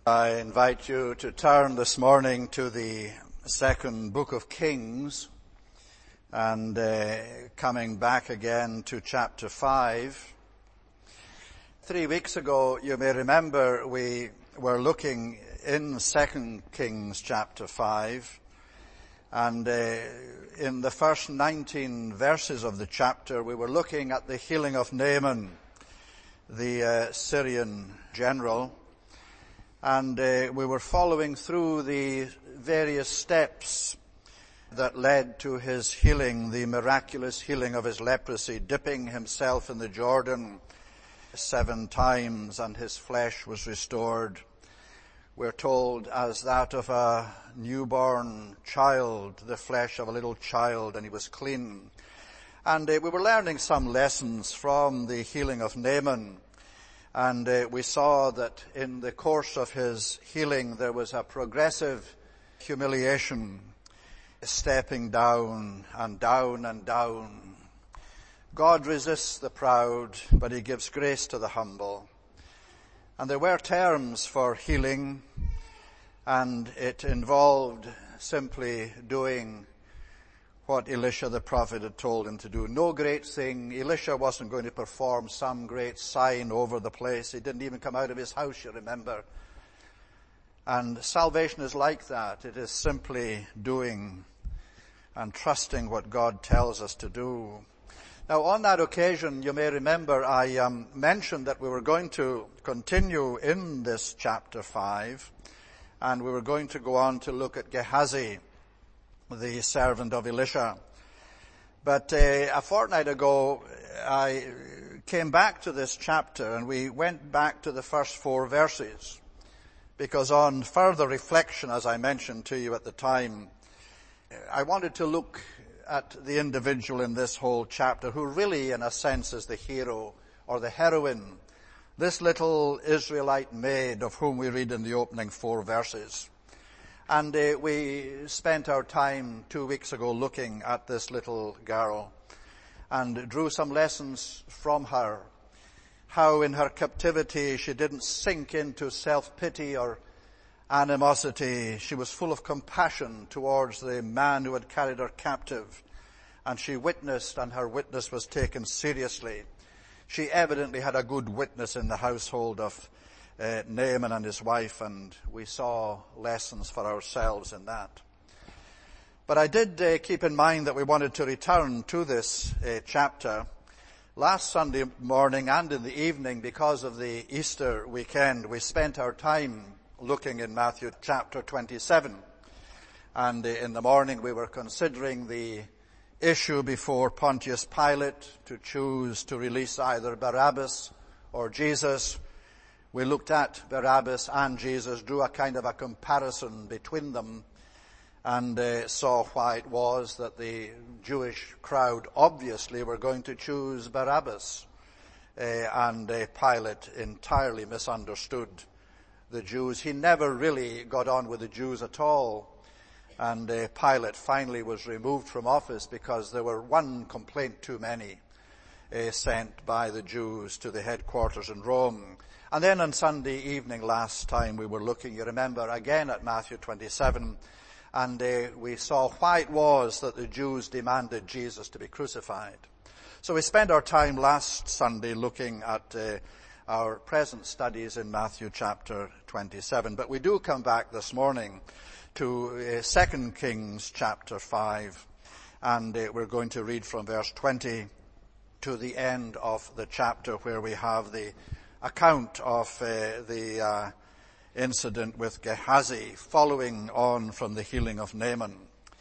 I invite you to turn this morning to the second book of Kings and coming back again to chapter 5. 3 weeks ago, you may remember, we were looking in 2 Kings chapter 5, and in the first 19 verses of the chapter, we were looking at the healing of Naaman, the Syrian general. And we were following through the various steps that led to his healing, the miraculous healing of his leprosy, dipping himself in the Jordan 7 times and his flesh was restored. We're told as that of a newborn child, the flesh of a little child, and he was clean. And we were learning some lessons from the healing of Naaman. And we saw that in the course of his healing there was a progressive humiliation, stepping down and down and down. God resists the proud, but he gives grace to the humble. And there were terms for healing, and it involved simply doing what Elisha the prophet had told him to do. No great thing. Elisha wasn't going to perform some great sign over the place. He didn't even come out of his house, you remember. And salvation is like that. It is simply doing and trusting what God tells us to do. Now, on that occasion, you may remember, I mentioned that we were going to continue in this chapter 5, and we were going to go on to look at Gehazi, the servant of Elisha. But a fortnight ago, I came back to this chapter and we went back to the first 4 verses, because on further reflection, as I mentioned to you at the time, I wanted to look at the individual in this whole chapter who really, in a sense, is the hero or the heroine, this little Israelite maid of whom we read in the opening 4 verses. And we spent our time 2 weeks ago looking at this little girl and drew some lessons from her. How in her captivity she didn't sink into self-pity or animosity. She was full of compassion towards the man who had carried her captive. And she witnessed, and her witness was taken seriously. She evidently had a good witness in the household of Naaman and his wife, and we saw lessons for ourselves in that. But I did keep in mind that we wanted to return to this chapter last Sunday morning and in the evening. Because of the Easter weekend, we spent our time looking in Matthew chapter 27. And in the morning we were considering the issue before Pontius Pilate to choose to release either Barabbas or Jesus. We looked at Barabbas and Jesus, drew a kind of a comparison between them, and saw why it was that the Jewish crowd obviously were going to choose Barabbas. And Pilate entirely misunderstood the Jews. He never really got on with the Jews at all. And Pilate finally was removed from office because there were one complaint too many sent by the Jews to the headquarters in Rome. And then on Sunday evening last time we were looking, you remember, again at Matthew 27, and we saw why it was that the Jews demanded Jesus to be crucified. So we spent our time last Sunday looking at our present studies in Matthew chapter 27. But we do come back this morning to 2 Kings chapter 5, and we're going to read from verse 20 to the end of the chapter, where we have the account of the incident with Gehazi, following on from the healing of Naaman.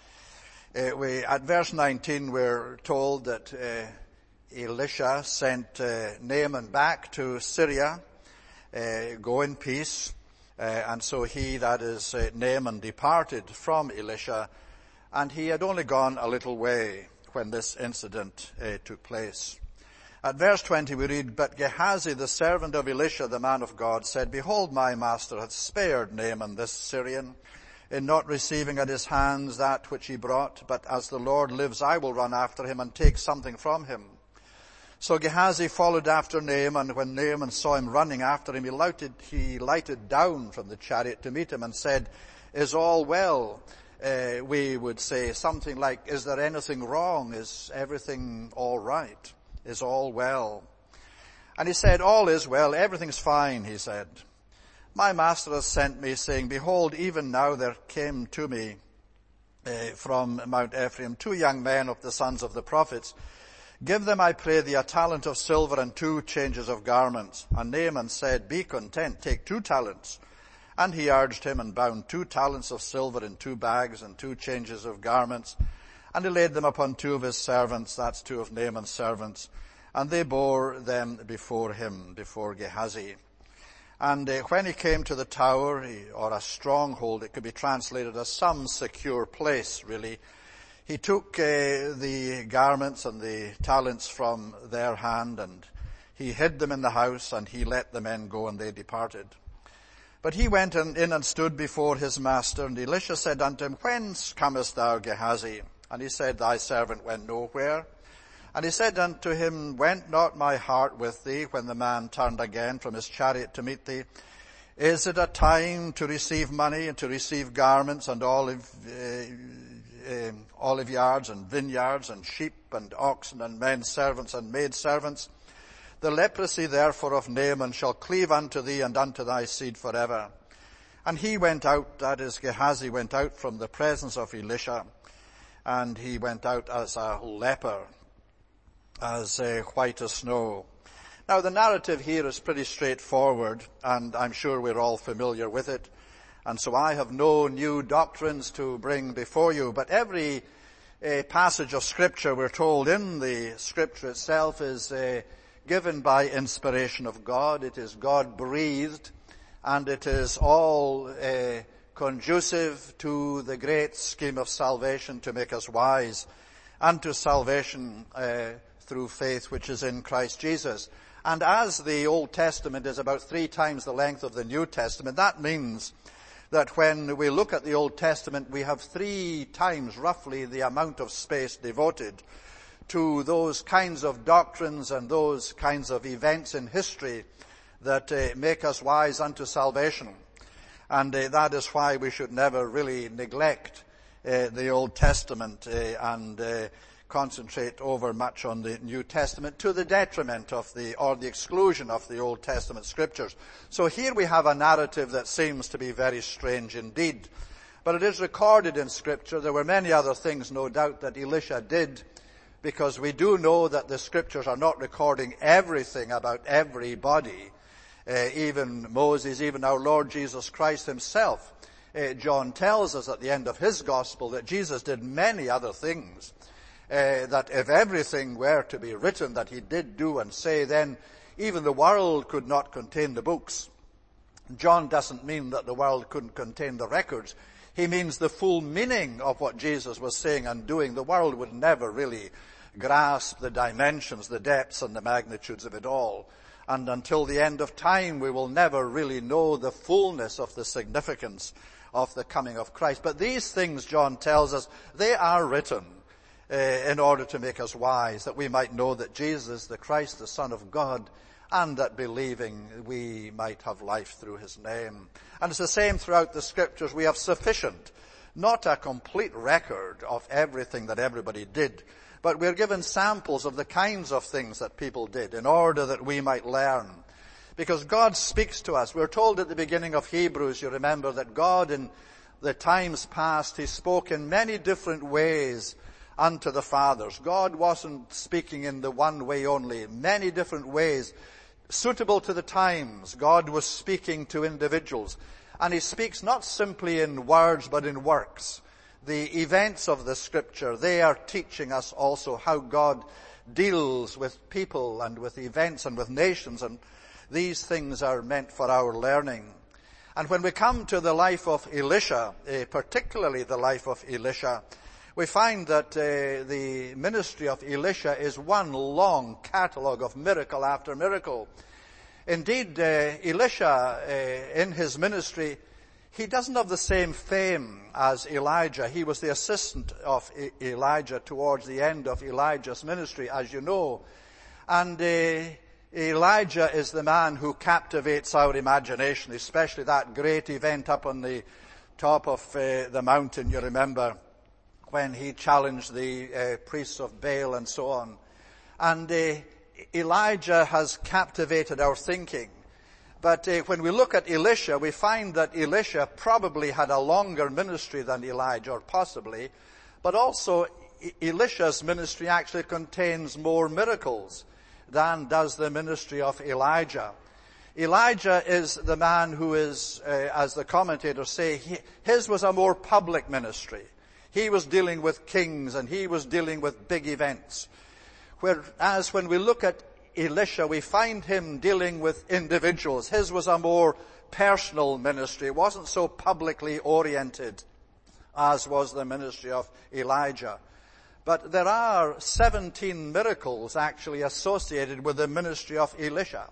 At verse 19 we're told that Elisha sent Naaman back to Syria, go in peace, and so he, that is Naaman, departed from Elisha, and he had only gone a little way when this incident took place. At verse 20 we read, "But Gehazi, the servant of Elisha, the man of God, said, Behold, my master hath spared Naaman this Syrian, in not receiving at his hands that which he brought. But as the Lord lives, I will run after him and take something from him. So Gehazi followed after Naaman. When Naaman saw him running after him, he lighted down from the chariot to meet him and said, "Is all well?" We would say something like, "Is there anything wrong? Is everything all right? Is all well?" And he said, "All is well. Everything's fine," he said. "My master has sent me, saying, Behold, even now there came to me from Mount Ephraim 2 young men of the sons of the prophets. Give them, I pray thee, a talent of silver and 2 changes of garments." And Naaman said, "Be content, take 2 talents. And he urged him and bound 2 talents of silver in 2 bags and 2 changes of garments. And he laid them upon 2 of his servants, that's 2 of Naaman's servants. And they bore them before him, before Gehazi. And when he came to the tower, or a stronghold, it could be translated as some secure place, really, he took the garments and the talents from their hand, and he hid them in the house, and he let the men go, and they departed. But he went in and stood before his master, and Elisha said unto him, "Whence comest thou, Gehazi?" And he said, "Thy servant went nowhere." And he said unto him, "Went not my heart with thee when the man turned again from his chariot to meet thee? Is it a time to receive money and to receive garments and olive yards and vineyards and sheep and oxen and men servants and maid servants? The leprosy therefore of Naaman shall cleave unto thee and unto thy seed forever." And he went out, that is, Gehazi went out from the presence of Elisha, and he went out as a leper, as white as snow. Now the narrative here is pretty straightforward, and I'm sure we're all familiar with it. And so I have no new doctrines to bring before you, but every passage of Scripture, we're told in the Scripture itself, is given by inspiration of God. It is God-breathed, and it is all conducive to the great scheme of salvation to make us wise unto salvation through faith which is in Christ Jesus. And as the Old Testament is about 3 times the length of the New Testament, that means that when we look at the Old Testament, we have 3 times roughly the amount of space devoted to those kinds of doctrines and those kinds of events in history that make us wise unto salvation. And that is why we should never really neglect the Old Testament and concentrate over much on the New Testament to the detriment of the exclusion of the Old Testament scriptures. So here we have a narrative that seems to be very strange indeed. But it is recorded in Scripture. There were many other things, no doubt, that Elisha did, because we do know that the Scriptures are not recording everything about everybody. Even Moses, even our Lord Jesus Christ himself. John tells us at the end of his gospel that Jesus did many other things. That if everything were to be written that he did do and say, then even the world could not contain the books. John doesn't mean that the world couldn't contain the records. He means the full meaning of what Jesus was saying and doing. The world would never really grasp the dimensions, the depths and the magnitudes of it all. And until the end of time, we will never really know the fullness of the significance of the coming of Christ. But these things, John tells us, they are written in order to make us wise, that we might know that Jesus, the Christ, the Son of God, and that believing we might have life through his name. And it's the same throughout the Scriptures. We have sufficient, not a complete record of everything that everybody did, but we're given samples of the kinds of things that people did in order that we might learn. Because God speaks to us. We're told at the beginning of Hebrews, you remember, that God in the times past, he spoke in many different ways unto the fathers. God wasn't speaking in the one way only, many different ways suitable to the times. God was speaking to individuals, and he speaks not simply in words but in works. The events of the Scripture, they are teaching us also how God deals with people and with events and with nations, and these things are meant for our learning. And when we come to the life of Elisha, particularly the life of Elisha, we find that the ministry of Elisha is one long catalogue of miracle after miracle. Indeed, Elisha, in his ministry, he doesn't have the same fame as Elijah. He was the assistant of Elijah towards the end of Elijah's ministry, as you know. And Elijah is the man who captivates our imagination, especially that great event up on the top of the mountain, you remember, when he challenged the priests of Baal and so on. And Elijah has captivated our thinking. But when we look at Elisha, we find that Elisha probably had a longer ministry than Elijah, or possibly. But also, Elisha's ministry actually contains more miracles than does the ministry of Elijah. Elijah is the man who is, as the commentators say, his was a more public ministry. He was dealing with kings and he was dealing with big events. Whereas when we look at Elisha, we find him dealing with individuals. His was a more personal ministry. It wasn't so publicly oriented as was the ministry of Elijah. But there are 17 miracles actually associated with the ministry of Elisha.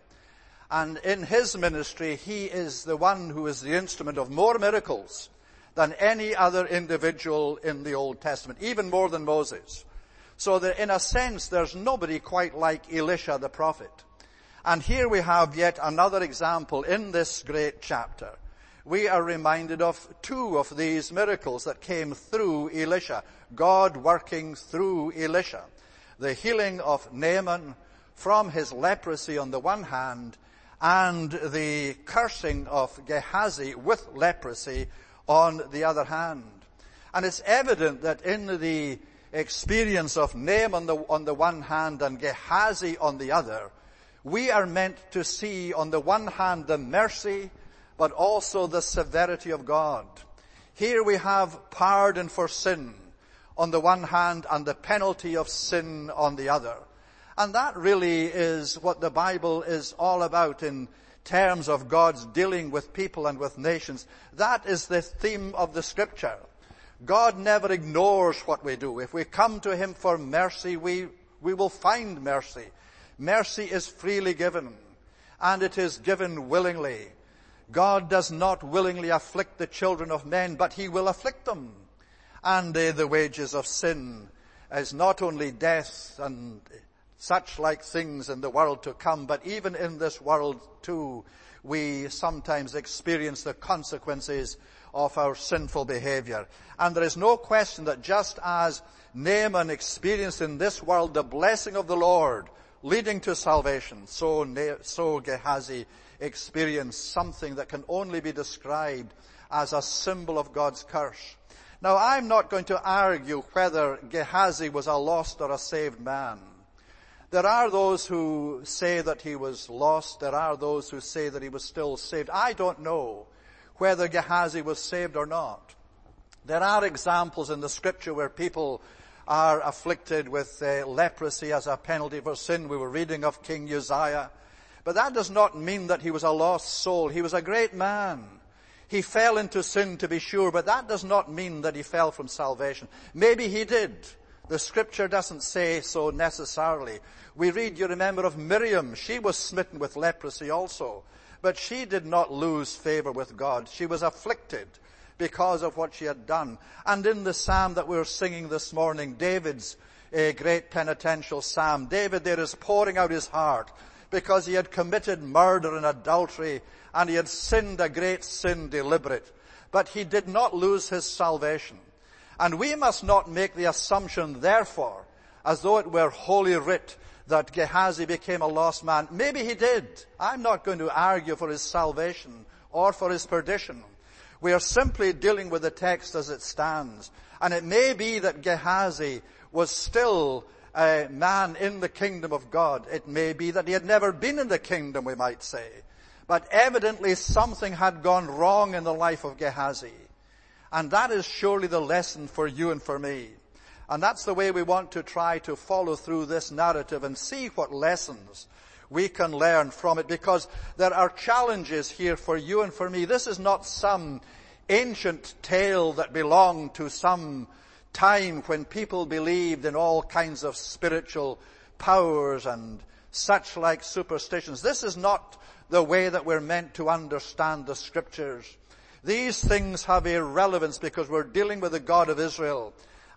And in his ministry, he is the one who is the instrument of more miracles than any other individual in the Old Testament, even more than Moses. So that in a sense, there's nobody quite like Elisha the prophet. And here we have yet another example in this great chapter. We are reminded of two of these miracles that came through Elisha, God working through Elisha. The healing of Naaman from his leprosy on the one hand, and the cursing of Gehazi with leprosy on the other hand. And it's evident that in the experience of Naaman on the one hand and Gehazi on the other, we are meant to see on the one hand the mercy, but also the severity of God. Here we have pardon for sin on the one hand and the penalty of sin on the other. And that really is what the Bible is all about in terms of God's dealing with people and with nations. That is the theme of the Scripture. God never ignores what we do. If we come to Him for mercy, we will find mercy. Mercy is freely given, and it is given willingly. God does not willingly afflict the children of men, but He will afflict them. And the wages of sin is not only death and such like things in the world to come, but even in this world too, we sometimes experience the consequences of our sinful behavior. And there is no question that just as Naaman experienced in this world the blessing of the Lord leading to salvation, so Gehazi experienced something that can only be described as a symbol of God's curse. Now, I'm not going to argue whether Gehazi was a lost or a saved man. There are those who say that he was lost. There are those who say that he was still saved. I don't know whether Gehazi was saved or not. There are examples in the Scripture where people are afflicted with leprosy as a penalty for sin. We were reading of King Uzziah. But that does not mean that he was a lost soul. He was a great man. He fell into sin, to be sure, but that does not mean that he fell from salvation. Maybe he did. The Scripture doesn't say so necessarily. We read, you remember, of Miriam. She was smitten with leprosy also. But she did not lose favor with God. She was afflicted because of what she had done. And in the psalm that we were singing this morning, David's great penitential psalm, David there is pouring out his heart because he had committed murder and adultery and he had sinned a great sin deliberate. But he did not lose his salvation. And we must not make the assumption, therefore, as though it were Holy Writ, that Gehazi became a lost man. Maybe he did. I'm not going to argue for his salvation or for his perdition. We are simply dealing with the text as it stands. And it may be that Gehazi was still a man in the kingdom of God. It may be that he had never been in the kingdom, we might say. But evidently something had gone wrong in the life of Gehazi. And that is surely the lesson for you and for me. And that's the way we want to try to follow through this narrative and see what lessons we can learn from it, because there are challenges here for you and for me. This is not some ancient tale that belonged to some time when people believed in all kinds of spiritual powers and such like superstitions. This is not the way that we're meant to understand the Scriptures. These things have a relevance because we're dealing with the God of Israel.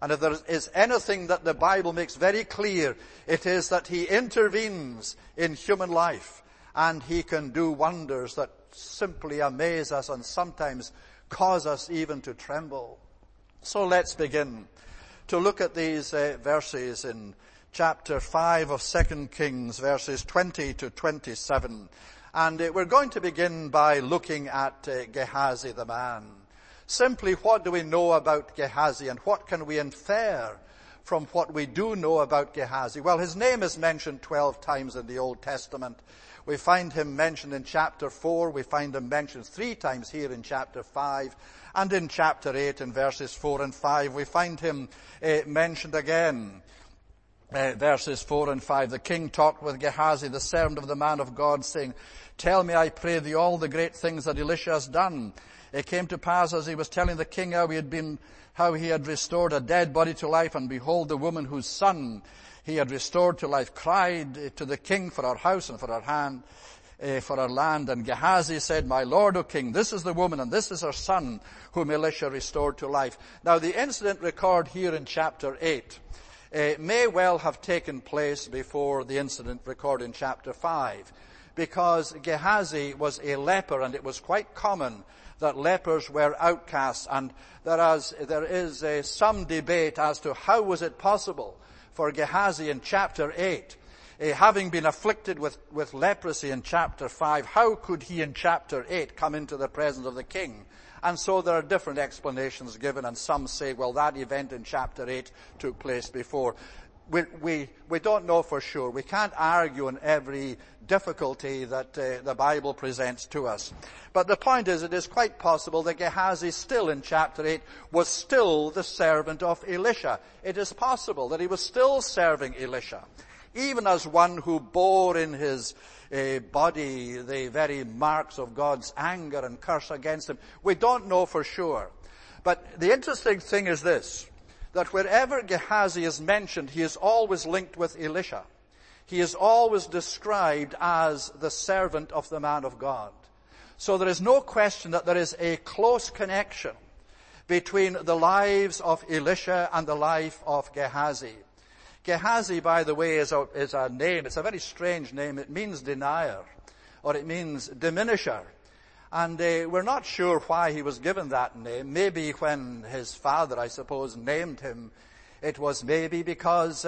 And if there is anything that the Bible makes very clear, it is that he intervenes in human life, and he can do wonders that simply amaze us and sometimes cause us even to tremble. So let's begin to look at these verses in chapter 5 of 2 Kings, verses 20 to 27. And we're going to begin by looking at Gehazi the man. Simply, what do we know about Gehazi, and what can we infer from what we do know about Gehazi? Well, his name is mentioned 12 times in the Old Testament. We find him mentioned in chapter 4. We find him mentioned 3 times here in chapter 5. And in chapter 8, in verses 4 and 5, we find him mentioned again. Verses 4 and 5, the king talked with Gehazi, the servant of the man of God, saying, "Tell me, I pray thee, all the great things that Elisha has done." It came to pass, as he was telling the king how he had restored a dead body to life, and behold, the woman whose son he had restored to life cried to the king for her house and for her land. And Gehazi said, "My lord, O king, this is the woman, and this is her son, whom Elisha restored to life." Now, the incident recorded here in chapter 8 may well have taken place before the incident recorded in chapter 5, because Gehazi was a leper, and it was quite common that lepers were outcasts, and there is some debate as to how was it possible for Gehazi in chapter 8, having been afflicted with leprosy in chapter 5, how could he in chapter 8 come into the presence of the king? And so there are different explanations given, and some say, well, that event in chapter 8 took place before. We don't know for sure. We can't argue on every difficulty that the Bible presents to us. But the point is, it is quite possible that Gehazi still in chapter 8 was still the servant of Elisha. It is possible that he was still serving Elisha, even as one who bore in his body the very marks of God's anger and curse against him. We don't know for sure. But the interesting thing is this, that wherever Gehazi is mentioned, he is always linked with Elisha. He is always described as the servant of the man of God. So there is no question that there is a close connection between the lives of Elisha and the life of Gehazi. Gehazi, by the way, is a name. It's a very strange name. It means denier, or it means diminisher. And we're not sure why he was given that name. Maybe when his father, I suppose, named him, it was maybe because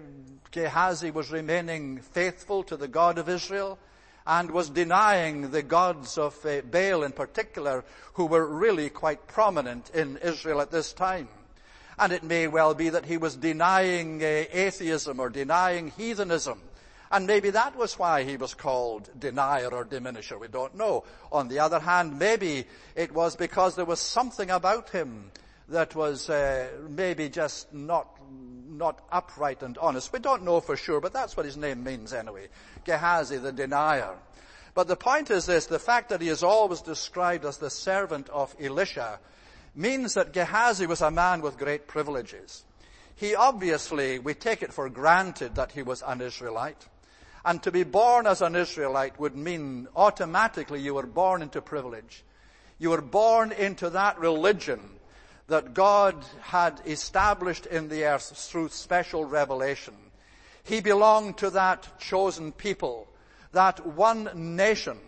Gehazi was remaining faithful to the God of Israel and was denying the gods of Baal in particular, who were really quite prominent in Israel at this time. And it may well be that he was denying atheism or denying heathenism. And maybe that was why he was called denier or diminisher. We don't know. On the other hand, maybe it was because there was something about him that was maybe just not upright and honest. We don't know for sure, but that's what his name means anyway. Gehazi, the denier. But the point is this, the fact that he is always described as the servant of Elisha means that Gehazi was a man with great privileges. He obviously, we take it for granted that he was an Israelite. And to be born as an Israelite would mean automatically you were born into privilege. You were born into that religion that God had established in the earth through special revelation. He belonged to that chosen people, that one nation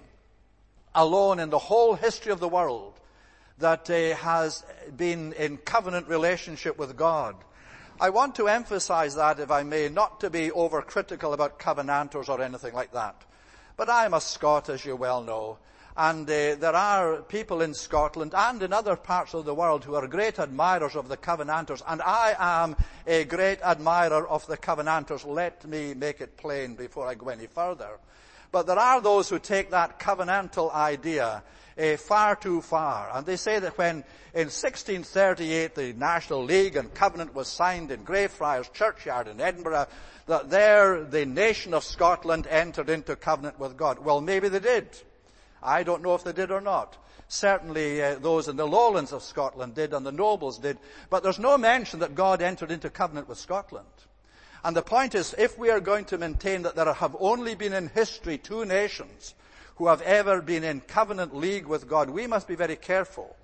alone in the whole history of the world that has been in covenant relationship with God. I want to emphasize that, if I may, not to be overcritical about covenanters or anything like that. But I am a Scot, as you well know, and there are people in Scotland and in other parts of the world who are great admirers of the covenanters, and I am a great admirer of the covenanters. Let me make it plain before I go any further. But there are those who take that covenantal idea far too far. And they say that when in 1638 the National League and Covenant was signed in Greyfriars Churchyard in Edinburgh, that there the nation of Scotland entered into covenant with God. Well, maybe they did. I don't know if they did or not. Certainly those in the lowlands of Scotland did, and the nobles did. But there's no mention that God entered into covenant with Scotland. And the point is, if we are going to maintain that there have only been in history 2 nations who have ever been in covenant league with God, we must be very careful.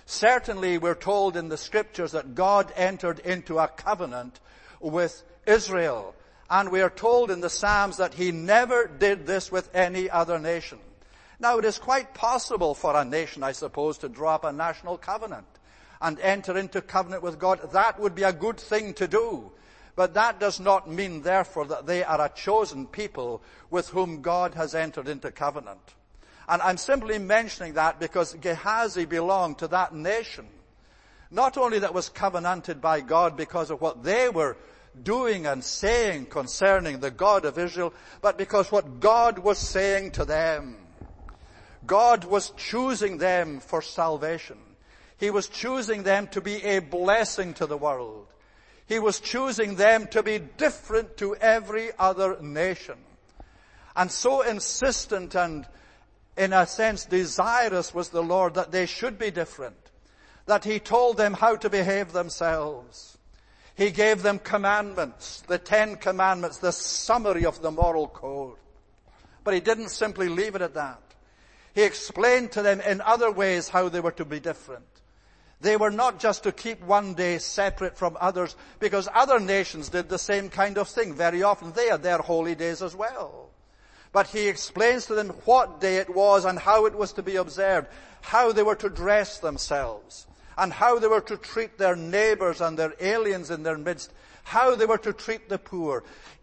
Certainly we're told in the scriptures that God entered into a covenant with Israel. And we are told in the Psalms that he never did this with any other nation. Now it is quite possible for a nation, I suppose, to draw up a national covenant and enter into covenant with God. That would be a good thing to do. But that does not mean, therefore, that they are a chosen people with whom God has entered into covenant. And I'm simply mentioning that because Gehazi belonged to that nation. Not only that was covenanted by God because of what they were doing and saying concerning the God of Israel, but because what God was saying to them. God was choosing them for salvation. He was choosing them to be a blessing to the world. He was choosing them to be different to every other nation. And so insistent and, in a sense, desirous was the Lord that they should be different, that he told them how to behave themselves. He gave them commandments, the 10 commandments, the summary of the moral code. But he didn't simply leave it at that. He explained to them in other ways how they were to be different. They were not just to keep one day separate from others, because other nations did the same kind of thing. Very often they had their holy days as well. But he explains to them what day it was and how it was to be observed, how they were to dress themselves, and how they were to treat their neighbors and their aliens in their midst, how they were to treat the poor.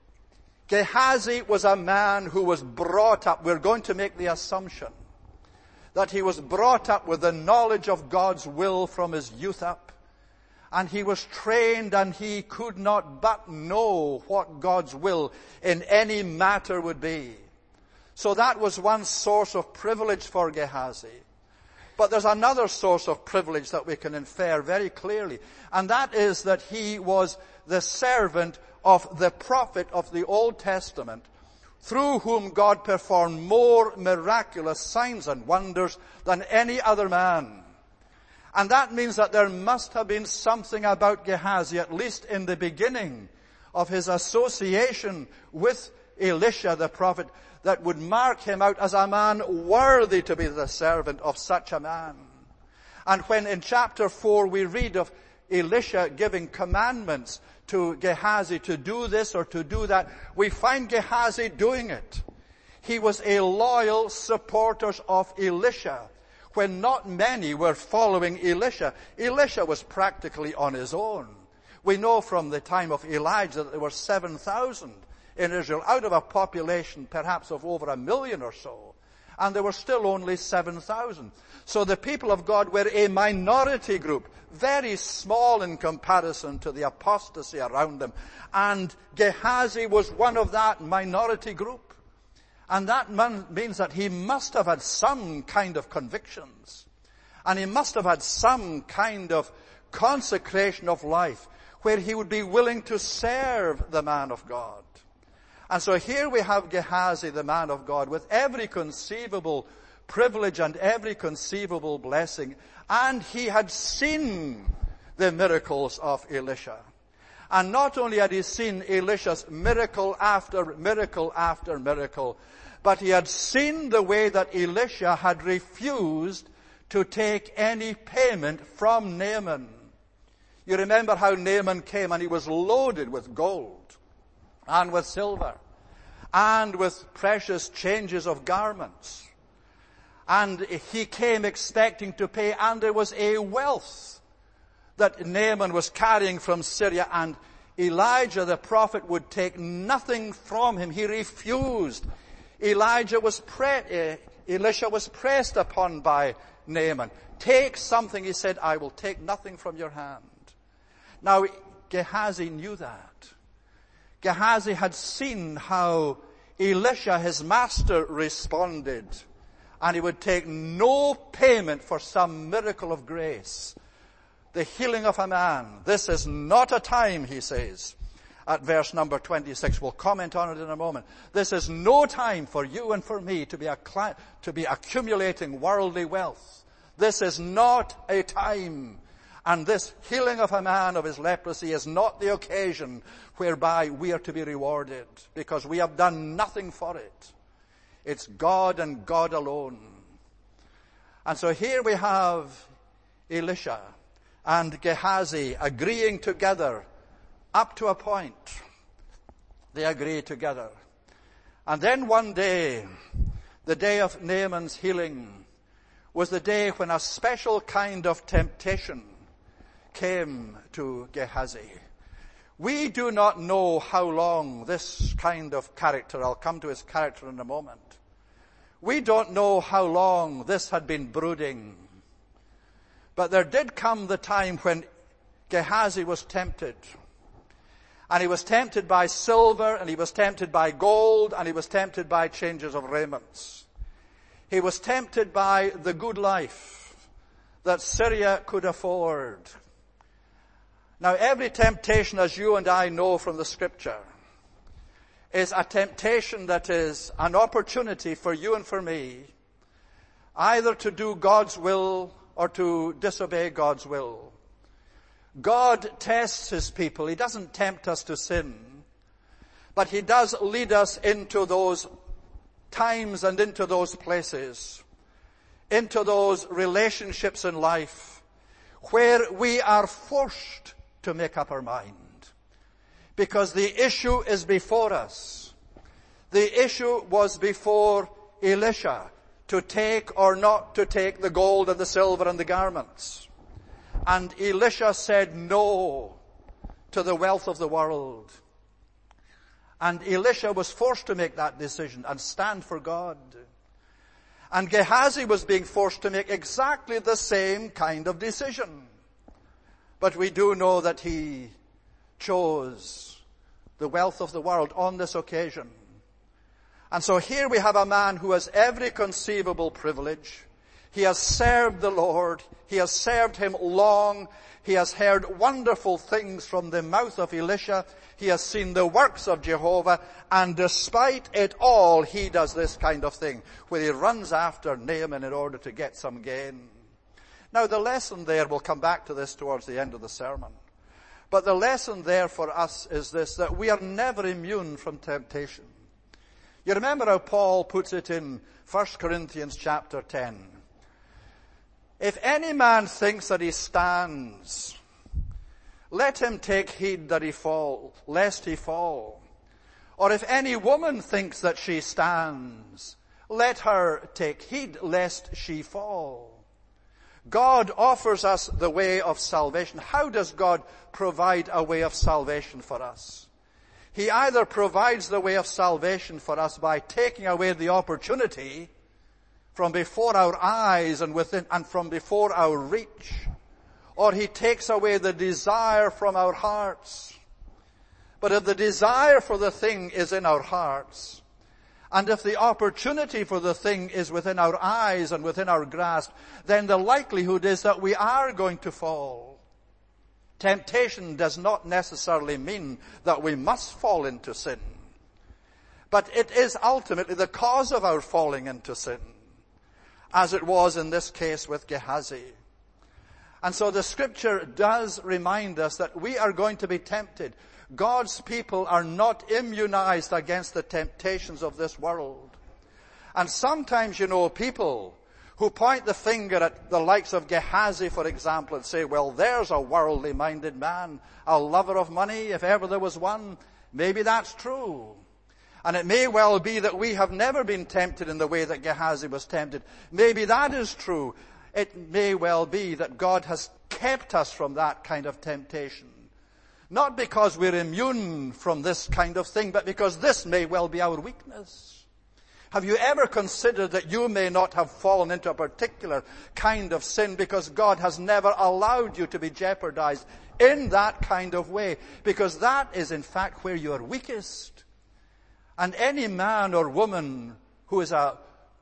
Gehazi was a man who was brought up, we're going to make the assumption, that he was brought up with the knowledge of God's will from his youth up. And he was trained and he could not but know what God's will in any matter would be. So that was one source of privilege for Gehazi. But there's another source of privilege that we can infer very clearly. And that is that he was the servant of the prophet of the Old Testament, through whom God performed more miraculous signs and wonders than any other man. And that means that there must have been something about Gehazi, at least in the beginning of his association with Elisha the prophet, that would mark him out as a man worthy to be the servant of such a man. And when in chapter 4 we read of Elisha giving commandments to Gehazi to do this or to do that, we find Gehazi doing it. He was a loyal supporter of Elisha. When not many were following Elisha, Elisha was practically on his own. We know from the time of Elijah that there were 7,000 in Israel out of a population perhaps of over 1 million or so. And there were still only 7,000. So the people of God were a minority group, very small in comparison to the apostasy around them. And Gehazi was one of that minority group. And that means that he must have had some kind of convictions. And he must have had some kind of consecration of life where he would be willing to serve the man of God. And so here we have Gehazi, the man of God, with every conceivable privilege and every conceivable blessing. And he had seen the miracles of Elisha. And not only had he seen Elisha's miracle after miracle after miracle, but he had seen the way that Elisha had refused to take any payment from Naaman. You remember how Naaman came and he was loaded with gold and with silver and with precious changes of garments. And he came expecting to pay, and there was a wealth that Naaman was carrying from Syria, and Elijah the prophet would take nothing from him. He refused. Elisha was pressed upon by Naaman. Take something, he said, I will take nothing from your hand. Now, Gehazi knew that. Gehazi had seen how Elisha, his master, responded. And he would take no payment for some miracle of grace. The healing of a man. This is not a time, he says, at verse number 26. We'll comment on it in a moment. This is no time for you and for me to be accumulating worldly wealth. This is not a time. And this healing of a man of his leprosy is not the occasion whereby we are to be rewarded, because we have done nothing for it. It's God and God alone. And so here we have Elisha and Gehazi agreeing together up to a point. They agree together. And then one day, the day of Naaman's healing, was the day when a special kind of temptation came to Gehazi. We do not know how long this kind of character, I'll come to his character in a moment. We don't know how long this had been brooding. But there did come the time when Gehazi was tempted. And he was tempted by silver, and he was tempted by gold, and he was tempted by changes of raiments. He was tempted by the good life that Syria could afford. Now, every temptation, as you and I know from the Scripture, is a temptation that is an opportunity for you and for me either to do God's will or to disobey God's will. God tests his people. He doesn't tempt us to sin, but he does lead us into those times and into those places, into those relationships in life where we are forced to make up our mind. Because the issue is before us. The issue was before Elisha, to take or not to take the gold and the silver and the garments. And Elisha said no to the wealth of the world. And Elisha was forced to make that decision and stand for God. And Gehazi was being forced to make exactly the same kind of decision. But we do know that he chose the wealth of the world on this occasion. And so here we have a man who has every conceivable privilege. He has served the Lord. He has served him long. He has heard wonderful things from the mouth of Elisha. He has seen the works of Jehovah. And despite it all, he does this kind of thing, where he runs after Naaman in order to get some gain. Now, the lesson there, we'll come back to this towards the end of the sermon. But the lesson there for us is this, that we are never immune from temptation. You remember how Paul puts it in 1 Corinthians chapter 10. If any man thinks that he stands, let him take heed that he fall, lest he fall. Or if any woman thinks that she stands, let her take heed lest she fall. God offers us the way of salvation. How does God provide a way of salvation for us? He either provides the way of salvation for us by taking away the opportunity from before our eyes and from before our reach, or he takes away the desire from our hearts. But if the desire for the thing is in our hearts, and if the opportunity for the thing is within our eyes and within our grasp, then the likelihood is that we are going to fall. Temptation does not necessarily mean that we must fall into sin. But it is ultimately the cause of our falling into sin, as it was in this case with Gehazi. And so the Scripture does remind us that we are going to be tempted. God's people are not immunized against the temptations of this world. And sometimes, people who point the finger at the likes of Gehazi, for example, and say, well, there's a worldly-minded man, a lover of money, if ever there was one. Maybe that's true. And it may well be that we have never been tempted in the way that Gehazi was tempted. Maybe that is true. It may well be that God has kept us from that kind of temptation. Not because we're immune from this kind of thing, but because this may well be our weakness. Have you ever considered that you may not have fallen into a particular kind of sin because God has never allowed you to be jeopardized in that kind of way? Because that is in fact where you are weakest. And any man or woman who is a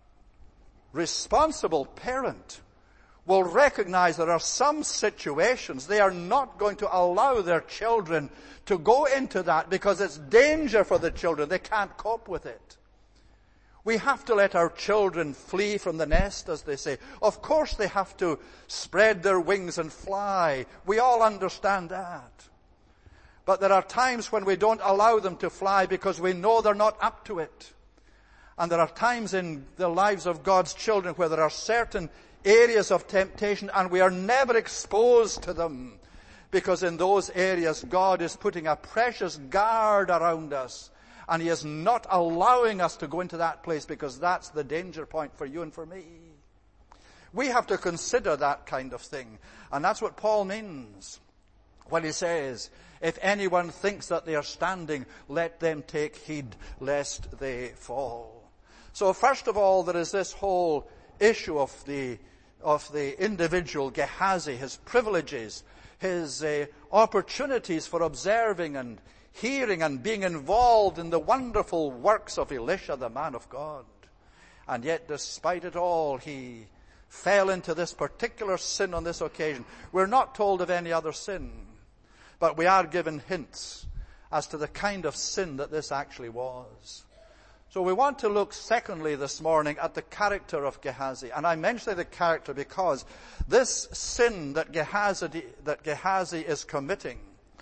responsible parent will recognize there are some situations they are not going to allow their children to go into that because it's danger for the children. They can't cope with it. We have to let our children flee from the nest, as they say. Of course they have to spread their wings and fly. We all understand that. But there are times when we don't allow them to fly because we know they're not up to it. And there are times in the lives of God's children where there are certain areas of temptation, and we are never exposed to them, because in those areas God is putting a precious guard around us, and He is not allowing us to go into that place, because that's the danger point for you and for me. We have to consider that kind of thing, and that's what Paul means when he says, if anyone thinks that they are standing, let them take heed lest they fall. So first of all, there is this whole issue of the individual Gehazi, his privileges, his opportunities for observing and hearing and being involved in the wonderful works of Elisha, the man of God. And yet, despite it all, he fell into this particular sin on this occasion. We're not told of any other sin, but we are given hints as to the kind of sin that this actually was. So we want to look secondly this morning at the character of Gehazi. And I mention the character because this sin that Gehazi is committing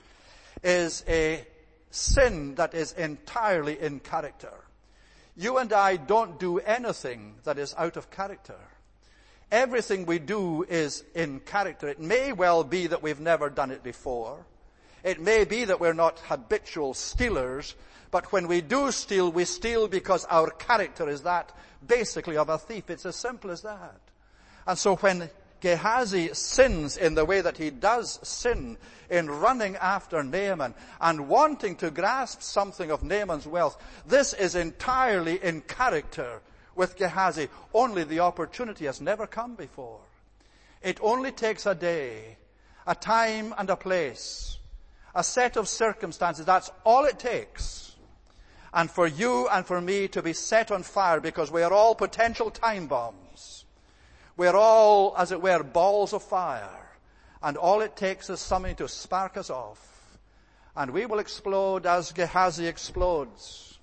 is a sin that is entirely in character. You and I don't do anything that is out of character. Everything we do is in character. It may well be that we've never done it before. It may be that we're not habitual stealers, but when we do steal, we steal because our character is that basically of a thief. It's as simple as that. And so when Gehazi sins in the way that he does sin, in running after Naaman and wanting to grasp something of Naaman's wealth, this is entirely in character with Gehazi. Only the opportunity has never come before. It only takes a day, a time and a place, a set of circumstances. That's all it takes. And for you and for me to be set on fire, because we are all potential time bombs. We are all, as it were, balls of fire. And all it takes is something to spark us off. And we will explode as Gehazi explodes.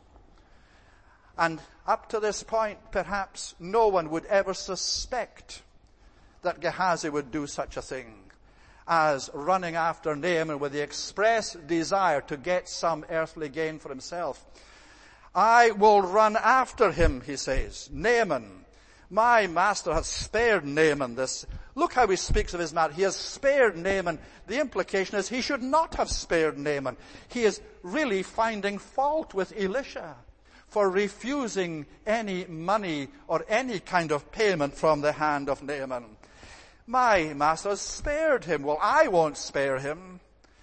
And up to this point, perhaps no one would ever suspect that Gehazi would do such a thing as running after Naaman with the express desire to get some earthly gain for himself. I will run after him, he says. Naaman, my master has spared Naaman this. Look how he speaks of his master. He has spared Naaman. The implication is he should not have spared Naaman. He is really finding fault with Elisha for refusing any money or any kind of payment from the hand of Naaman. My master has spared him. Well, I won't spare him.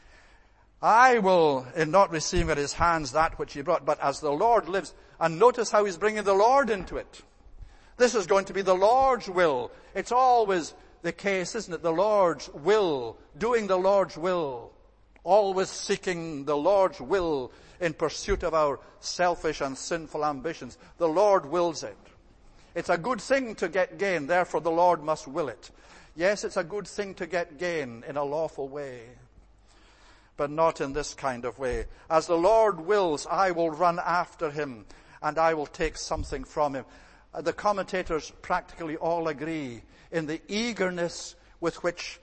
I will, in not receiving at his hands that which he brought, but as the Lord lives. And notice how he's bringing the Lord into it. This is going to be the Lord's will. It's always the case, isn't it? The Lord's will, doing the Lord's will, always seeking the Lord's will in pursuit of our selfish and sinful ambitions. The Lord wills it. It's a good thing to get gain, therefore the Lord must will it. Yes, it's a good thing to get gain in a lawful way, but not in this kind of way. As the Lord wills, I will run after him, and I will take something from him. The commentators practically all agree in the eagerness with which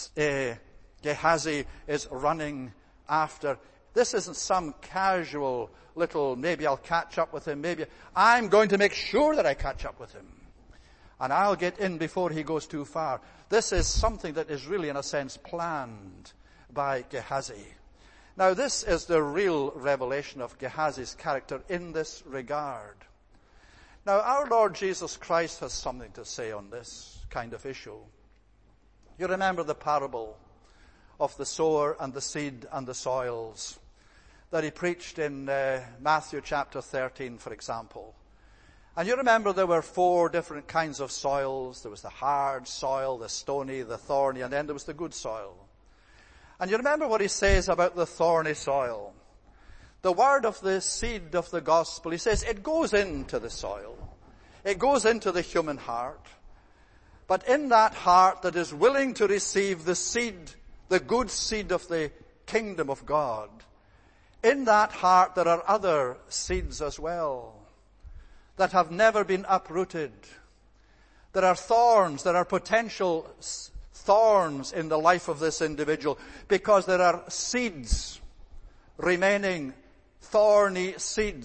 Gehazi is running after. This isn't some casual little, maybe I'll catch up with him, maybe I'm going to make sure that I catch up with him, and I'll get in before he goes too far. This is something that is really, in a sense, planned by Gehazi. Now, this is the real revelation of Gehazi's character in this regard. Now, our Lord Jesus Christ has something to say on this kind of issue. You remember the parable of the sower and the seed and the soils that he preached in Matthew chapter 13, for example. And you remember there were 4 different kinds of soils. There was the hard soil, the stony, the thorny, and then there was the good soil. And you remember what he says about the thorny soil. The word of the seed of the gospel, he says, it goes into the soil. It goes into the human heart. But in that heart that is willing to receive the seed, the good seed of the kingdom of God, in that heart there are other seeds as well that have never been uprooted. There are thorns, there are potential thorns in the life of this individual because there are seeds remaining, thorny seeds.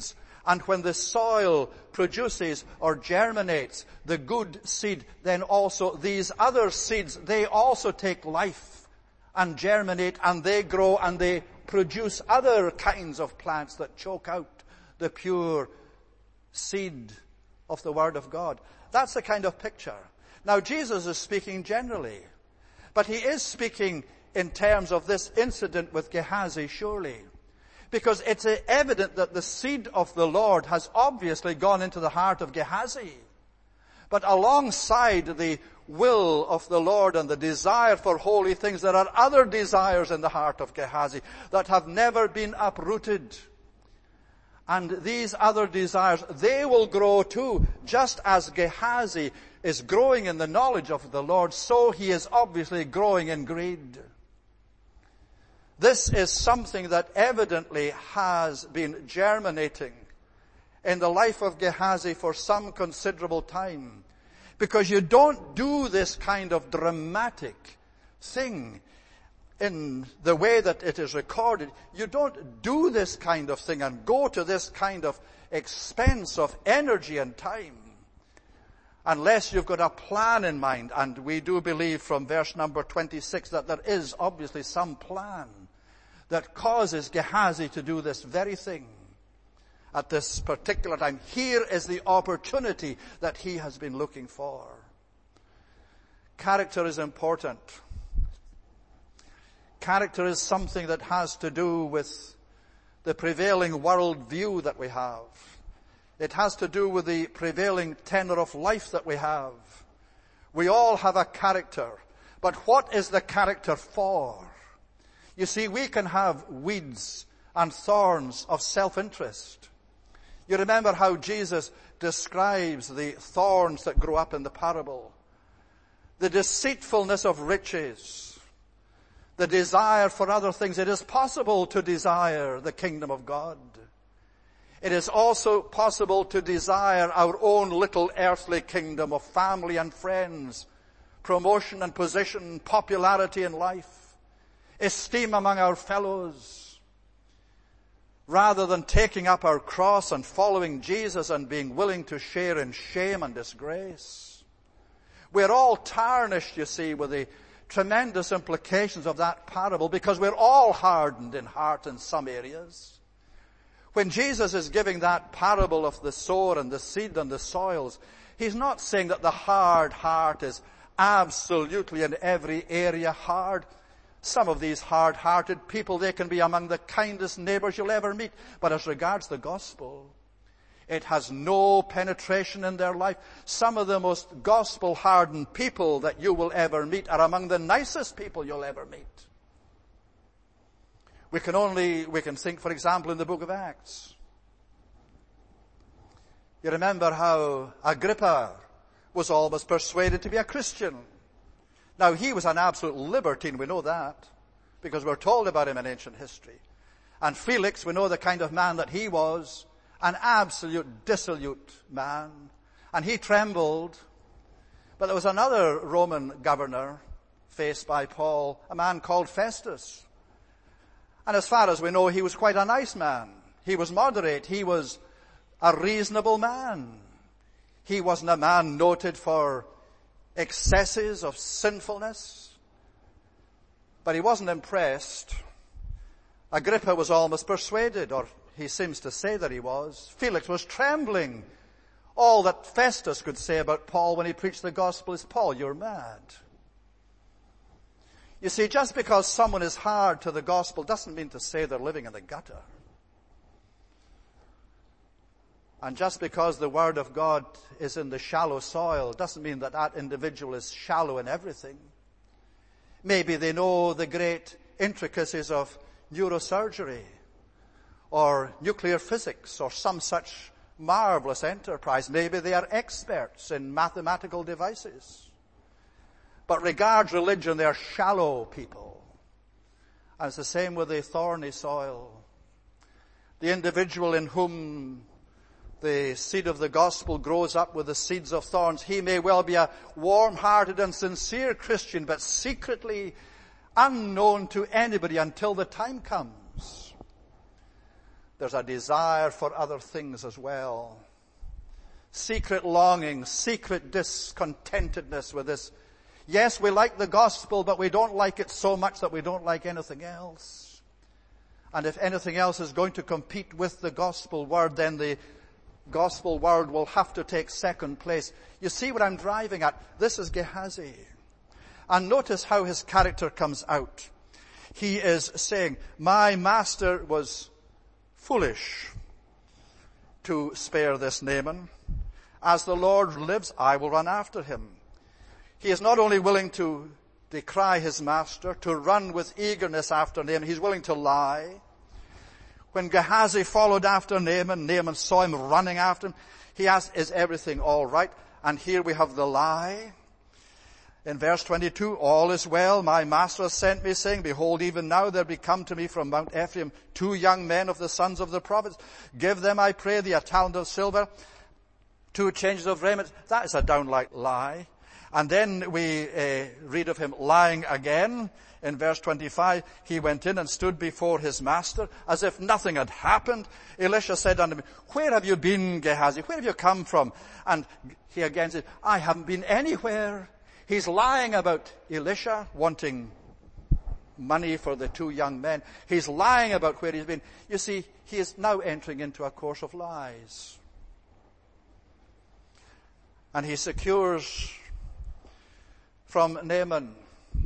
And when the soil produces or germinates the good seed, then also these other seeds, they also take life and germinate, and they grow and they produce other kinds of plants that choke out the pure seed of the Word of God. That's the kind of picture. Now, Jesus is speaking generally, but he is speaking in terms of this incident with Gehazi, surely. Because it's evident that the seed of the Lord has obviously gone into the heart of Gehazi. But alongside the will of the Lord and the desire for holy things, there are other desires in the heart of Gehazi that have never been uprooted. And these other desires, they will grow too. Just as Gehazi is growing in the knowledge of the Lord, so he is obviously growing in greed. This is something that evidently has been germinating in the life of Gehazi for some considerable time. Because you don't do this kind of dramatic thing in the way that it is recorded. You don't do this kind of thing and go to this kind of expense of energy and time unless you've got a plan in mind. And we do believe from verse number 26 that there is obviously some plan that causes Gehazi to do this very thing at this particular time. Here is the opportunity that he has been looking for. Character is important. Character is something that has to do with the prevailing world view that we have. It has to do with the prevailing tenor of life that we have. We all have a character, but what is the character for? You see, we can have weeds and thorns of self-interest. You remember how Jesus describes the thorns that grow up in the parable. The deceitfulness of riches. The desire for other things. It is possible to desire the kingdom of God. It is also possible to desire our own little earthly kingdom of family and friends, promotion and position, popularity in life, esteem among our fellows, rather than taking up our cross and following Jesus and being willing to share in shame and disgrace. We're all tarnished, you see, with the tremendous implications of that parable, because we're all hardened in heart in some areas. When Jesus is giving that parable of the sower and the seed and the soils, he's not saying that the hard heart is absolutely in every area hard. Some of these hard-hearted people, they can be among the kindest neighbors you'll ever meet. But as regards the gospel, it has no penetration in their life. Some of the most gospel-hardened people that you will ever meet are among the nicest people you'll ever meet. We can think, for example, in the book of Acts. You remember how Agrippa was almost persuaded to be a Christian. Now, he was an absolute libertine, we know that, because we're told about him in ancient history. And Felix, we know the kind of man that he was, an absolute dissolute man. And he trembled. But there was another Roman governor faced by Paul, a man called Festus. And as far as we know, he was quite a nice man. He was moderate. He was a reasonable man. He wasn't a man noted for excesses of sinfulness. But he wasn't impressed. Agrippa was almost persuaded, or he seems to say that he was. Felix was trembling. All that Festus could say about Paul when he preached the gospel is, Paul, you're mad. You see, just because someone is hard to the gospel doesn't mean to say they're living in the gutter. And just because the word of God is in the shallow soil doesn't mean that that individual is shallow in everything. Maybe they know the great intricacies of neurosurgery or nuclear physics or some such marvelous enterprise. Maybe they are experts in mathematical devices. But regards religion, they are shallow people. And it's the same with the thorny soil. The individual in whom the seed of the gospel grows up with the seeds of thorns, he may well be a warm-hearted and sincere Christian, but secretly unknown to anybody until the time comes there's a desire for other things as well. Secret longing, secret discontentedness with this. Yes, we like the gospel, but we don't like it so much that we don't like anything else. And if anything else is going to compete with the gospel word, then the gospel word will have to take second place. You see what I'm driving at? This is Gehazi. And notice how his character comes out. He is saying, my master was foolish to spare this Naaman. As the Lord lives, I will run after him. He is not only willing to decry his master, to run with eagerness after Naaman, he's willing to lie. When Gehazi followed after Naaman, Naaman saw him running after him. He asked, is everything all right? And here we have the lie. In verse 22, all is well. My master has sent me, saying, behold, even now there be come to me from Mount Ephraim 2 young men of the sons of the prophets. Give them, I pray thee, a talent of silver, 2 changes of raiment. That is a downright lie. And then we read of him lying again. In verse 25, he went in and stood before his master as if nothing had happened. Elisha said unto him, where have you been, Gehazi? Where have you come from? And he again said, I haven't been anywhere. He's lying about Elisha wanting money for the 2 young men. He's lying about where he's been. You see, he is now entering into a course of lies. And he secures from Naaman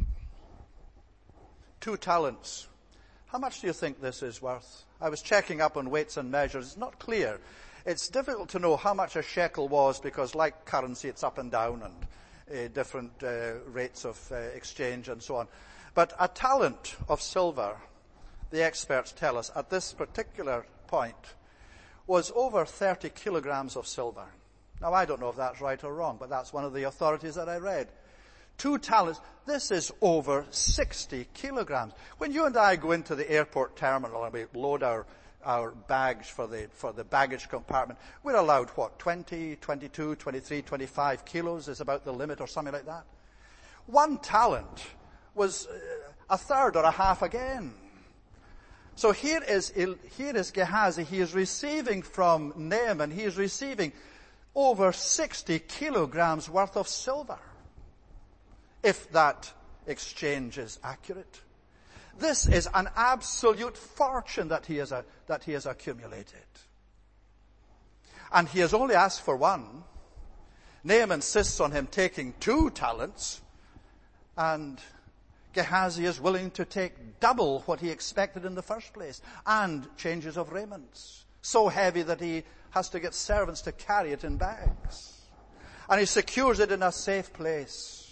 2 talents. How much do you think this is worth? I was checking up on weights and measures. It's not clear. It's difficult to know how much a shekel was because like currency, it's up and down and different rates of exchange and so on. But a talent of silver, the experts tell us, at this particular point, was over 30 kilograms of silver. Now, I don't know if that's right or wrong, but that's one of the authorities that I read. 2 talents, this is over 60 kilograms. When you and I go into the airport terminal and we load our bags for the baggage compartment, we're allowed, 20, 22, 23, 25 kilos is about the limit or something like that. 1 talent was a third or a half again. So here is Gehazi. He is receiving from Naaman, he is receiving over 60 kilograms worth of silver, if that exchange is accurate. This is an absolute fortune that he has accumulated. And he has only asked for 1. Naaman insists on him taking 2 talents, and Gehazi is willing to take double what he expected in the first place, and changes of raiments, so heavy that he has to get servants to carry it in bags. And he secures it in a safe place.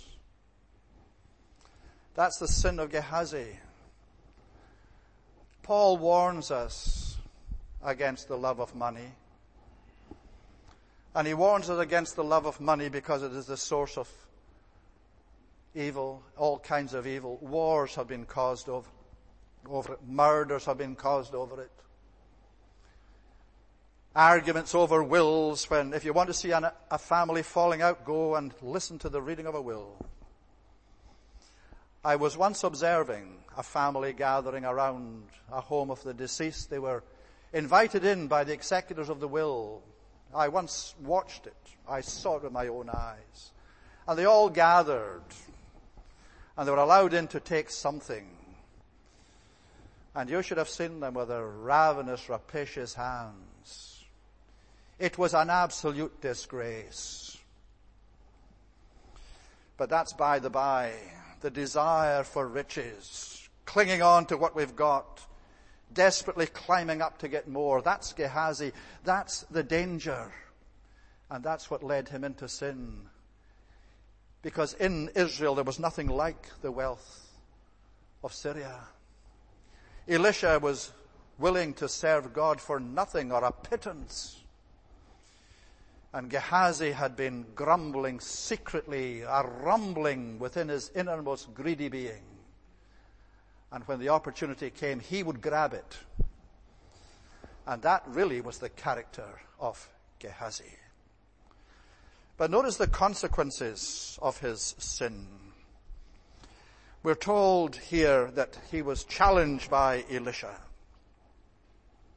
That's the sin of Gehazi. Paul warns us against the love of money. And he warns us against the love of money because it is the source of evil, all kinds of evil. Wars have been caused over it. Murders have been caused over it. Arguments over wills. If you want to see a family falling out, go and listen to the reading of a will. I was once observing a family gathering around a home of the deceased. They were invited in by the executors of the will. I once watched it. I saw it with my own eyes. And they all gathered. And they were allowed in to take something. And you should have seen them with their ravenous, rapacious hands. It was an absolute disgrace. But that's by the by. The desire for riches, clinging on to what we've got, desperately climbing up to get more. That's Gehazi. That's the danger. And that's what led him into sin. Because in Israel there was nothing like the wealth of Syria. Elisha was willing to serve God for nothing or a pittance. And Gehazi had been grumbling secretly, a rumbling within his innermost greedy being. And when the opportunity came, he would grab it. And that really was the character of Gehazi. But notice the consequences of his sin. We're told here that he was challenged by Elisha.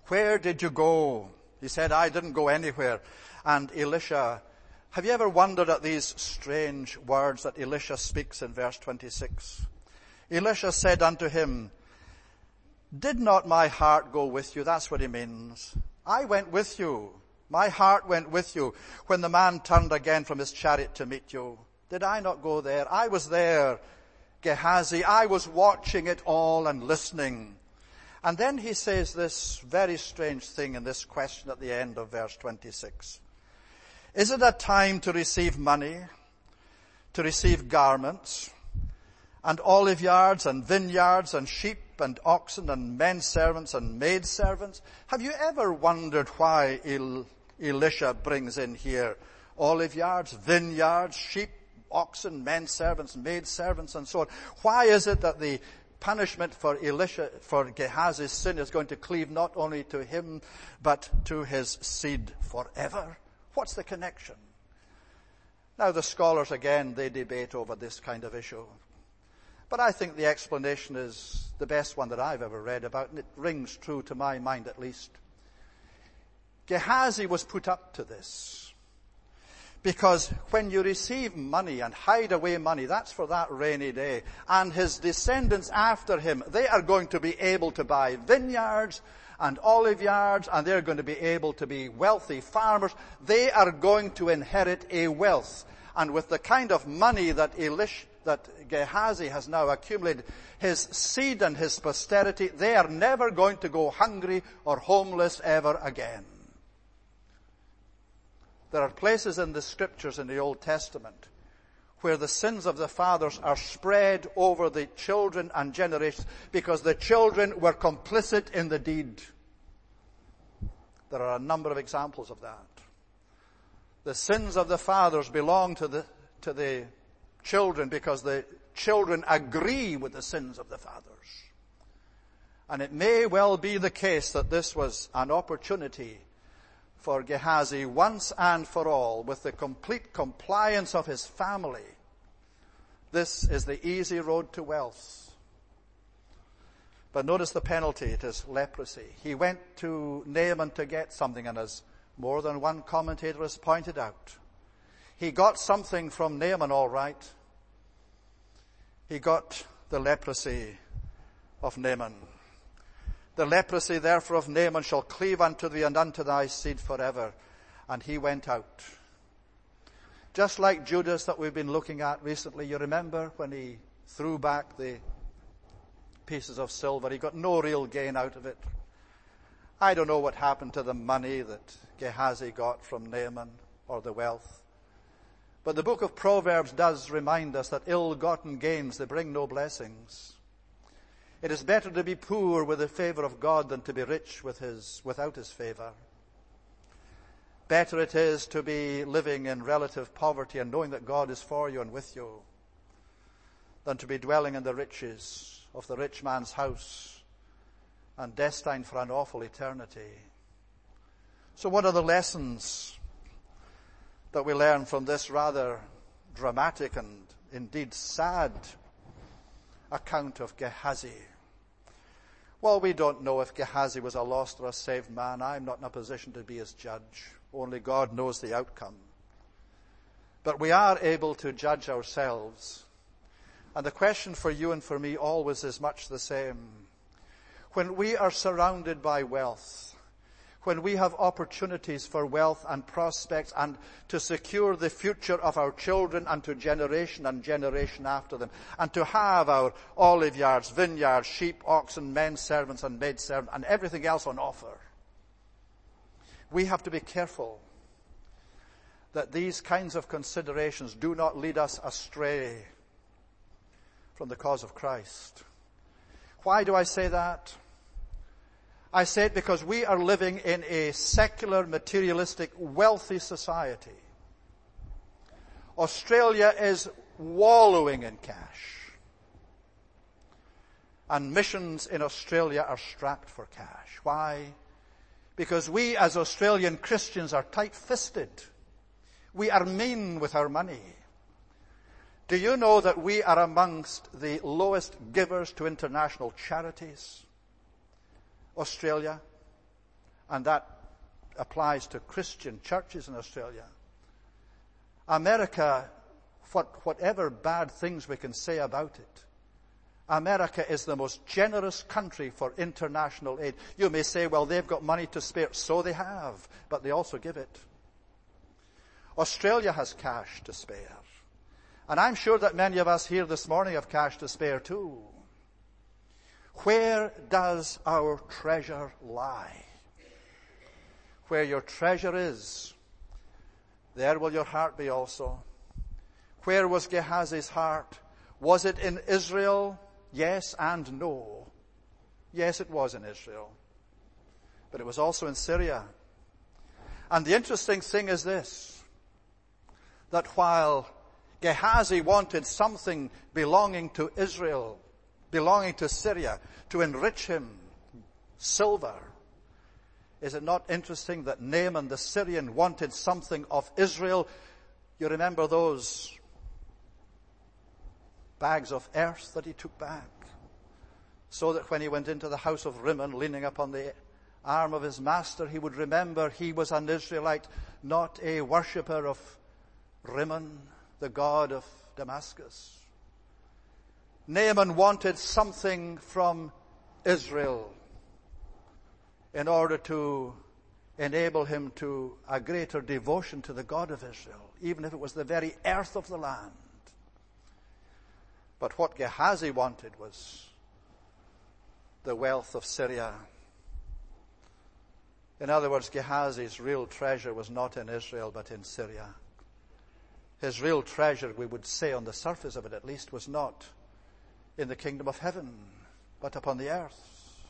where did you go? He said, I didn't go anywhere. And Elisha, have you ever wondered at these strange words that Elisha speaks in verse 26? Elisha said unto him, did not my heart go with you? That's what he means. I went with you. My heart went with you when the man turned again from his chariot to meet you. Did I not go there? I was there, Gehazi. I was watching it all and listening. And then he says this very strange thing in this question at the end of verse 26. Is it a time to receive money, to receive garments, and olive yards and vineyards and sheep and oxen and men servants and maid servants? Have you ever wondered why Elisha brings in here olive yards, vineyards, sheep, oxen, men servants, maid servants, and so on? Why is it that the punishment for Gehazi's sin is going to cleave not only to him, but to his seed forever? What's the connection? Now the scholars again, they debate over this kind of issue. But I think the explanation is the best one that I've ever read about, and it rings true to my mind at least. Gehazi was put up to this because when you receive money and hide away money, that's for that rainy day. And his descendants after him, they are going to be able to buy vineyards and olive yards, and they're going to be able to be wealthy farmers. They are going to inherit a wealth. And with the kind of money that Gehazi has now accumulated, his seed and his posterity, they are never going to go hungry or homeless ever again. There are places in the scriptures in the Old Testament where the sins of the fathers are spread over the children and generations because the children were complicit in the deed. There are a number of examples of that. The sins of the fathers belong to the children because the children agree with the sins of the fathers. And it may well be the case that this was an opportunity for Gehazi once and for all, with the complete compliance of his family. This is the easy road to wealth. But notice the penalty, it is leprosy. He went to Naaman to get something, and as more than one commentator has pointed out, he got something from Naaman all right. He got the leprosy of Naaman. The leprosy therefore of Naaman shall cleave unto thee and unto thy seed forever. And he went out. Just like Judas that we've been looking at recently, you remember when he threw back the pieces of silver, he got no real gain out of it. I don't know what happened to the money that Gehazi got from Naaman or the wealth. But the book of Proverbs does remind us that ill-gotten gains, they bring no blessings. It is better to be poor with the favor of God than to be rich without his favor. Better it is to be living in relative poverty and knowing that God is for you and with you than to be dwelling in the riches of the rich man's house and destined for an awful eternity. So what are the lessons that we learn from this rather dramatic and indeed sad account of Gehazi? Well, we don't know if Gehazi was a lost or a saved man. I'm not in a position to be his judge. Only God knows the outcome. But we are able to judge ourselves. And the question for you and for me always is much the same. When we are surrounded by wealth, when we have opportunities for wealth and prospects and to secure the future of our children and to generation and generation after them, and to have our olive yards, vineyards, sheep, oxen, men servants and maid servants and everything else on offer, we have to be careful that these kinds of considerations do not lead us astray from the cause of Christ. Why do I say that? I say it because we are living in a secular, materialistic, wealthy society. Australia is wallowing in cash. And missions in Australia are strapped for cash. Why? Because we as Australian Christians are tight-fisted. We are mean with our money. Do you know that we are amongst the lowest givers to international charities? Australia. And that applies to Christian churches in Australia. America, whatever bad things we can say about it, America is the most generous country for international aid. You may say, well, they've got money to spare. So they have, but they also give it. Australia has cash to spare. And I'm sure that many of us here this morning have cash to spare too. Where does our treasure lie? Where your treasure is, there will your heart be also. Where was Gehazi's heart? Was it in Israel? Yes and no. Yes, it was in Israel. But it was also in Syria. And the interesting thing is this, that while Gehazi wanted something belonging to Israel, belonging to Syria, to enrich him, silver, is it not interesting that Naaman the Syrian wanted something of Israel? You remember those bags of earth that he took back, so that when he went into the house of Rimmon, leaning upon the arm of his master, he would remember he was an Israelite, not a worshipper of Rimmon, the god of Damascus. Naaman wanted something from Israel in order to enable him to a greater devotion to the God of Israel, even if it was the very earth of the land. But what Gehazi wanted was the wealth of Syria. In other words, Gehazi's real treasure was not in Israel, but in Syria. His real treasure, we would say on the surface of it at least, was not in the kingdom of heaven, but upon the earth.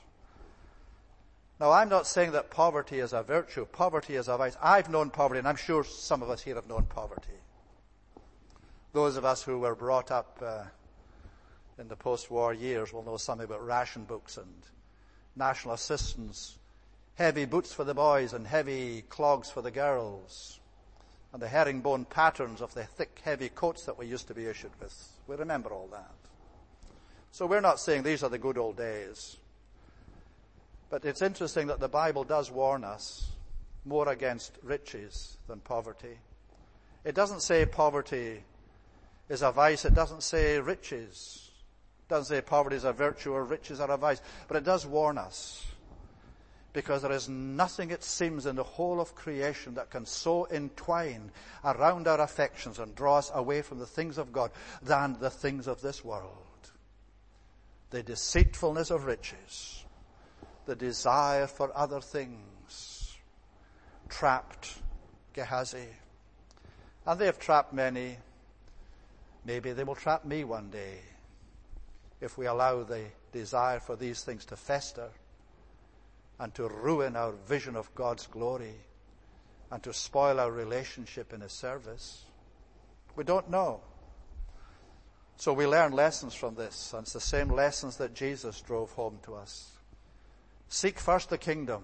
Now, I'm not saying that poverty is a virtue. Poverty is a vice. I've known poverty, and I'm sure some of us here have known poverty. Those of us who were brought up in the post-war years will know something about ration books and national assistance, heavy boots for the boys and heavy clogs for the girls, and the herringbone patterns of the thick, heavy coats that we used to be issued with. We remember all that. So we're not saying these are the good old days. But it's interesting that the Bible does warn us more against riches than poverty. It doesn't say poverty is a vice. It doesn't say riches. It doesn't say poverty is a virtue or riches are a vice. But it does warn us, because there is nothing, it seems, in the whole of creation that can so entwine around our affections and draw us away from the things of God than the things of this world. The deceitfulness of riches, the desire for other things, trapped Gehazi. And they have trapped many. Maybe they will trap me one day if we allow the desire for these things to fester and to ruin our vision of God's glory and to spoil our relationship in His service. We don't know. So we learn lessons from this, and it's the same lessons that Jesus drove home to us. Seek first the kingdom,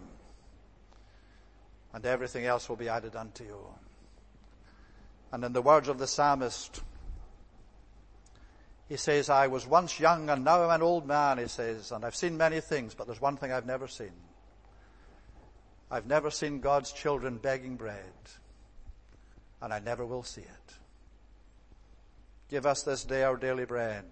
and everything else will be added unto you. And in the words of the psalmist, he says, I was once young and now I'm an old man, he says, and I've seen many things, but there's one thing I've never seen. I've never seen God's children begging bread, and I never will see it. Give us this day our daily bread.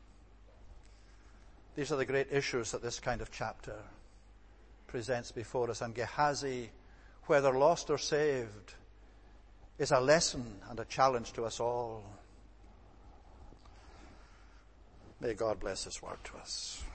These are the great issues that this kind of chapter presents before us. And Gehazi, whether lost or saved, is a lesson and a challenge to us all. May God bless His word to us.